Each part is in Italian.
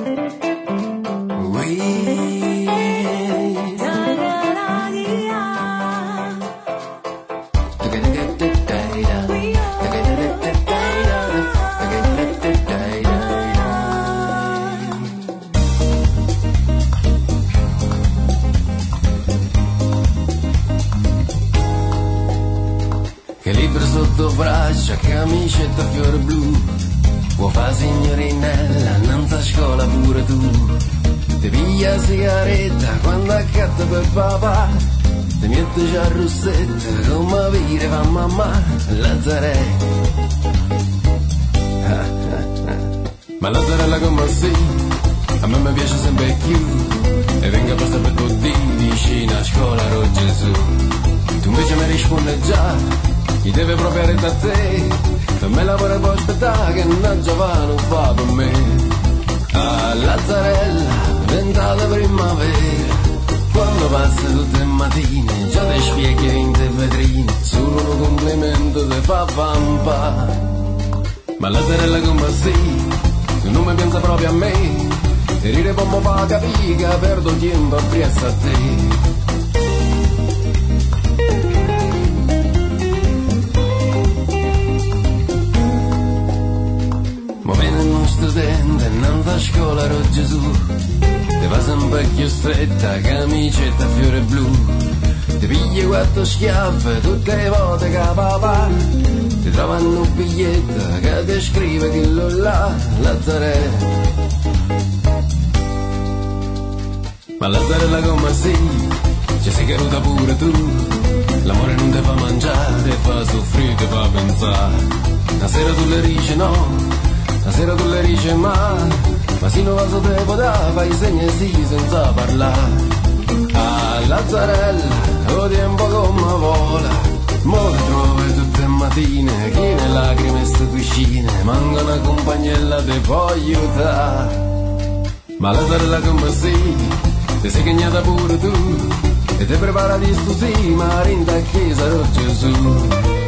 Braccia, camicetta, fiore blu, vuoi fa signorinella, non sa scuola pure tu. Ti piglia sigaretta quando accatta per papà, ti mette già rossetta come vire fa mamma, Lazzarella. Ma Lazzarella come sì, a me mi piace sempre più, e venga basta per tutti vicino a scuola ro Gesù. Tu invece mi rispondi già, chi deve proprio retta a te, per me lavora e può aspettare che una giovane fa per me. Ah, Lazzarella, ventata primavera, quando passi tutte le mattine, già ti spieghi in te vetrine, solo un complimento ti fa vampa. Ma Lazzarella come sì, tu non mi pensa proprio a me, e rire poi mi fa capire che perdo tempo appresso a te. Studente, non fa scuola ro Gesù, ti fa sempre più stretta, camicetta fiore blu, ti pigli quattro schiaffe tutte le volte che papà ti trovano un biglietto che ti scrive che lo là, Lazzarella. Ma Lazzarella come sì, ci sei caduta pure tu, l'amore non ti fa mangiare, ti fa soffrire, ti fa pensare, una sera tu le dici no, la sera tu le dici ma se non vaso te poteva fai i segni sì senza parlare. Ah, Lazzarella, o tempo come vola, mo ti trovi tutte le mattine, chi ne lacrime e ste cucine, manca una compagnella te può aiutare. Ma Lazzarella come sì, ti sei cagnata pure tu, e ti prepara di stu sì, ma rinda a chiesa ro Gesù.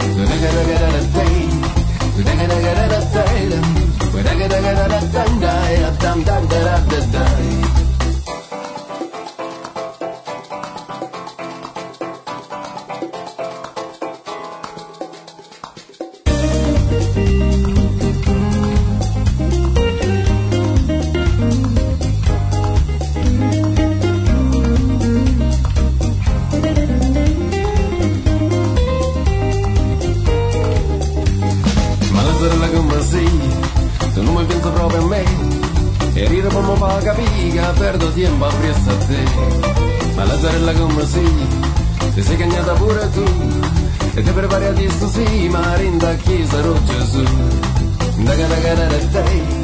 Lazzarella come sì, tu non mi pensi proprio a me, e rire poi mi fa capire che perdo tempo appresso a te. Ma Lazzarella come sì, ti sei cagnata pure tu, e ti prepari a dire sì, ma rinda a chiesa ro Gesù. Da